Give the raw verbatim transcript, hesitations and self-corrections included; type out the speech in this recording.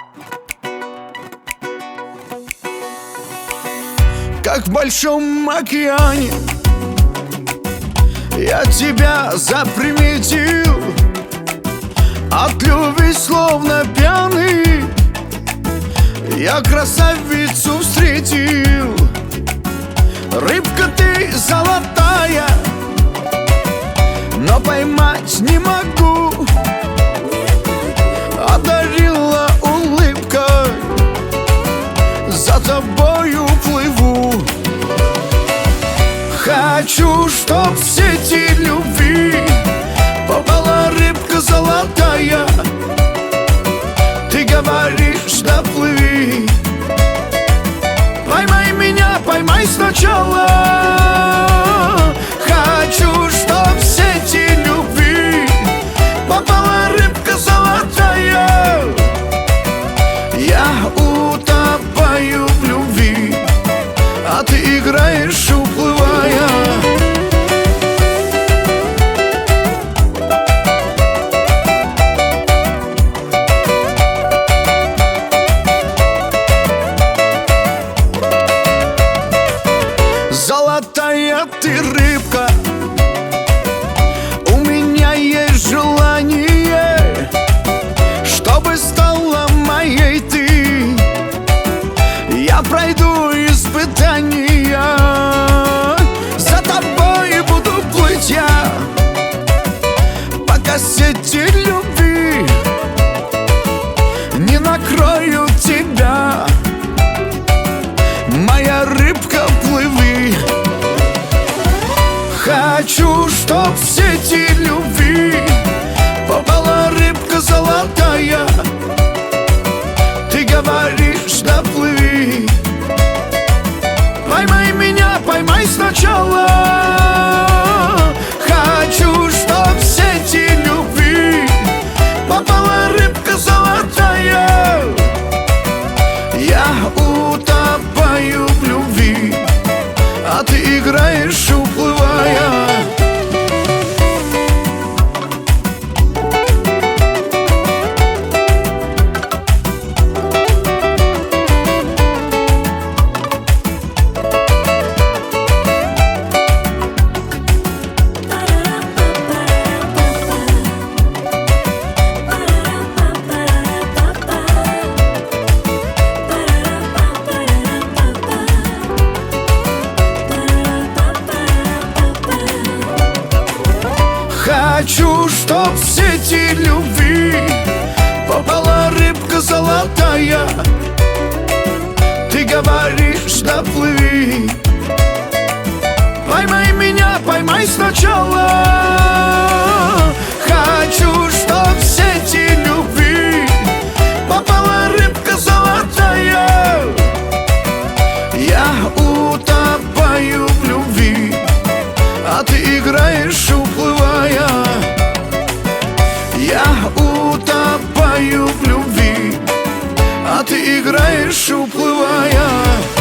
Как в большом океане я тебя заприметил, от любви словно пьяный я красавицу встретил. Рыбка ты золотая, но поймать не могу. Одарила улыбкой, за тобою плыву. Хочу, чтоб в сети любви попала рыбка золотая. Ты говоришь, да плыви. Поймай меня, поймай сначала. Хочу, чтоб в сети любви попала рыбка золотая. Я утопаю в любви, а ты играешь, уплывая. Золотая ты рыбка, у меня есть желание, чтобы стала моей ты. Я пройду испытания, за тобой буду плыть я, пока сети любви не накроют тебя. Моя рыбка, плыви. Хочу, чтоб в сети любви попала рыбка золотая. Ты говоришь, да плыви. Поймай меня, поймай сначала. Хочу, чтоб в сети любви попала рыбка золотая. Я утопаю в любви, а ты играешь, уплывая. Хочу, чтоб в сети любви попала рыбка золотая. Ты говоришь, да плыви. Поймай меня, поймай сначала. Хочу, чтоб в сети любви попала рыбка золотая. Я утопаю в любви, а ты играешь, уплывая. Я утопаю в любви, а ты играешь, уплывая.